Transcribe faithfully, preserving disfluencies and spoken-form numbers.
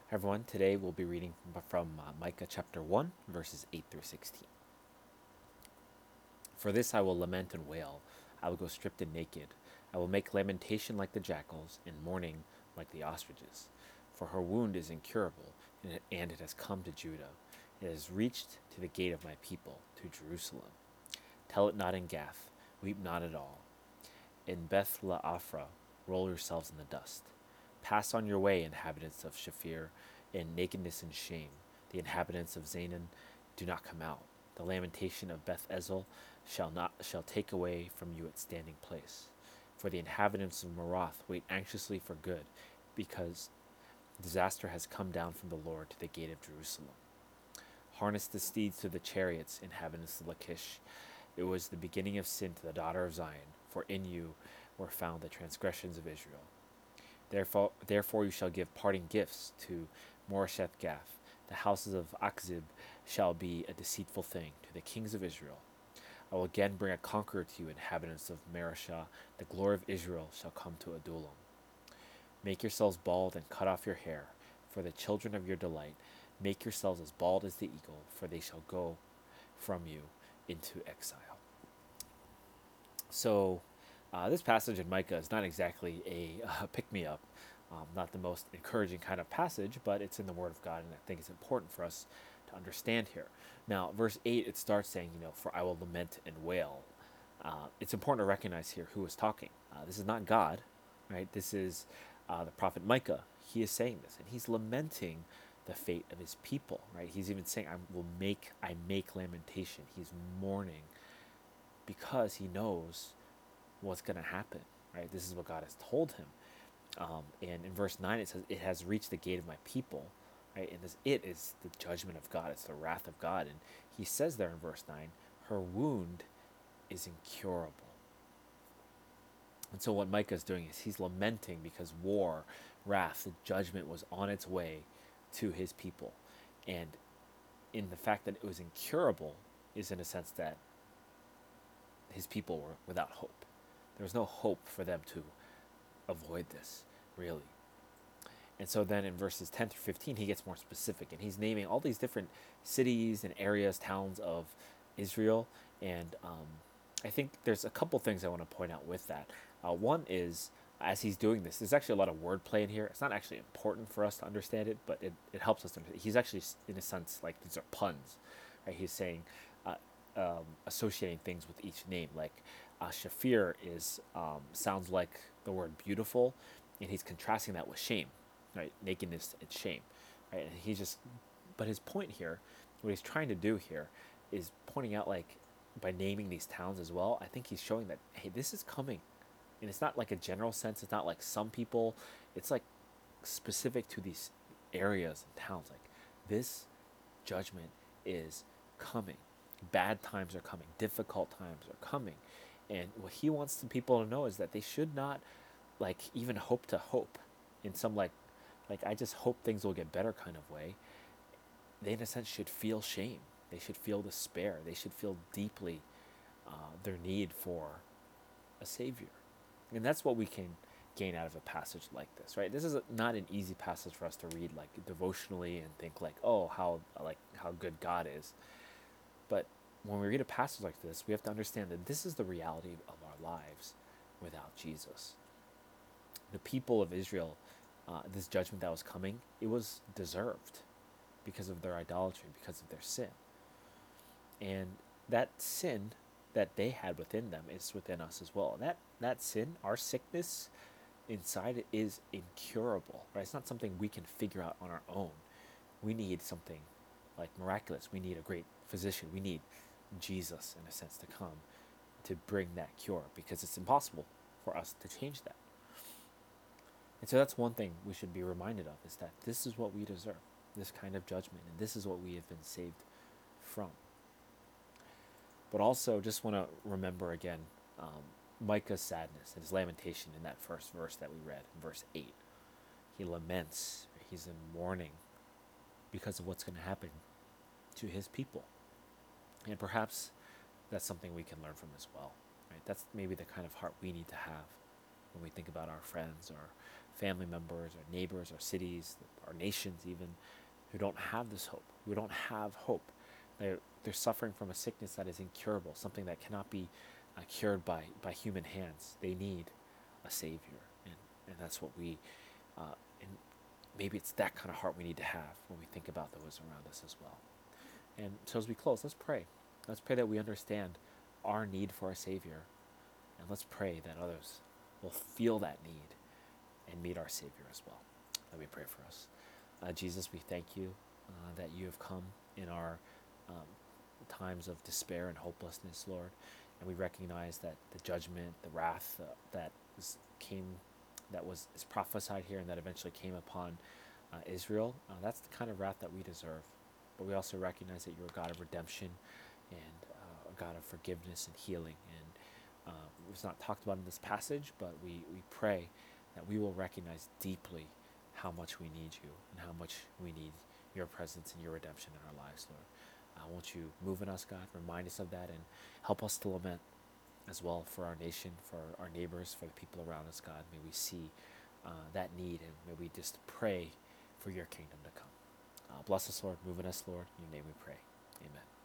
Hi everyone, today we'll be reading from uh, Micah chapter one, verses eight through sixteen. For this I will lament and wail. I will go stripped and naked. I will make lamentation like the jackals, and mourning like the ostriches. For her wound is incurable, and it, and it has come to Judah. It has reached to the gate of my people, to Jerusalem. Tell it not in Gath, weep not at all. In Beth La'afra, roll yourselves in the dust. Pass on your way, inhabitants of Shaphir, in nakedness and shame. The inhabitants of Zanan, do not come out. The lamentation of Beth Ezel shall not shall take away from you its standing place. For the inhabitants of Marath wait anxiously for good, because disaster has come down from the Lord to the gate of Jerusalem. Harness the steeds to the chariots, inhabitants of Lachish. It was the beginning of sin to the daughter of Zion, for in you were found the transgressions of Israel. Therefore, therefore you shall give parting gifts to Moresheth Gath. The houses of Achzib shall be a deceitful thing to the kings of Israel. I will again bring a conqueror to you, inhabitants of Mareshah. The glory of Israel shall come to Adullam. Make yourselves bald and cut off your hair, for the children of your delight. Make yourselves as bald as the eagle, for they shall go from you into exile. So, uh, this passage in Micah is not exactly a uh, pick me up, um, not the most encouraging kind of passage, but it's in the Word of God, and I think it's important for us to understand here. Now, verse eight, it starts saying, you know, for I will lament and wail. Uh, it's important to recognize here who is talking. Uh, this is not God, right? This is uh, the prophet Micah. He is saying this, and he's lamenting the fate of his people, right? He's even saying, I will make, I make lamentation. He's mourning because he knows what's going to happen, right? This is what God has told him. Um, and in verse nine, it says, it has reached the gate of my people, right? And this it is the judgment of God, it's the wrath of God. And he says there in verse nine, her wound is incurable. And so what Micah is doing is he's lamenting because war, wrath, the judgment was on its way to his people. And in the fact that it was incurable is in a sense that his people were without hope. There was no hope for them to avoid this, really. And so then in verses ten through fifteen, he gets more specific, and he's naming all these different cities and areas, towns of Israel. And um, I think there's a couple things I want to point out with that. Uh, one is, as he's doing this, there's actually a lot of wordplay in here. It's not actually important for us to understand it, but it, it helps us to understand. He's actually, in a sense, like these are puns. Right? He's saying, uh, um, associating things with each name. Like uh, Shafir is um, sounds like the word beautiful, and he's contrasting that with shame, right? Nakedness and shame, right? And he's just, but his point here, what he's trying to do here, is pointing out like by naming these towns as well. I think he's showing that hey, this is coming, and it's not like a general sense. It's not like some people. It's like specific to these areas and towns. Like this judgment is coming. Bad times are coming. Difficult times are coming. And what he wants the people to know is that they should not like even hope to hope in some like like I just hope things will get better kind of way. They in a sense should feel shame. They should feel despair. They should feel deeply uh, their need for a savior. And that's what we can gain out of a passage like this, right? This is a, not an easy passage for us to read like devotionally and think like, oh, how like how good God is. But when we read a passage like this, we have to understand that this is the reality of our lives without Jesus. The people of Israel, uh, this judgment that was coming, it was deserved because of their idolatry, because of their sin. And that sin that they had within them is within us as well. That that sin, our sickness inside it is incurable, right? It's not something we can figure out on our own. We need something like miraculous. We need a great physician. We need Jesus, in a sense, to come to bring that cure because it's impossible for us to change that. And so that's one thing we should be reminded of is that this is what we deserve, this kind of judgment, and this is what we have been saved from. But also, just want to remember again um, Micah's sadness and his lamentation in that first verse that we read, in verse eight. He laments, he's in mourning because of what's going to happen to his people. And perhaps that's something we can learn from as well. Right? That's maybe the kind of heart we need to have when we think about our friends, our family members, our neighbors, our cities, our nations even, who don't have this hope, who don't have hope. They're, they're suffering from a sickness that is incurable, something that cannot be uh, cured by, by human hands. They need a Savior. And, and that's what we, uh, and maybe it's that kind of heart we need to have when we think about those around us as well. And so as we close, let's pray. Let's pray that we understand our need for a Savior. And let's pray that others will feel that need and meet our Savior as well. Let me pray for us. Uh, Jesus, we thank you uh, that you have come in our um, times of despair and hopelessness, Lord. And we recognize that the judgment, the wrath uh, that is, came, that was is prophesied here and that eventually came upon uh, Israel, uh, that's the kind of wrath that we deserve. But we also recognize that you're a God of redemption and uh, a God of forgiveness and healing. And uh, it's not talked about in this passage, but we, we pray that we will recognize deeply how much we need you and how much we need your presence and your redemption in our lives, Lord. Uh, won't you move in us, God, remind us of that, and help us to lament as well for our nation, for our neighbors, for the people around us, God. May we see uh, that need, and may we just pray for your kingdom to come. Uh, bless us, Lord. Move in us, Lord. In your name we pray. Amen.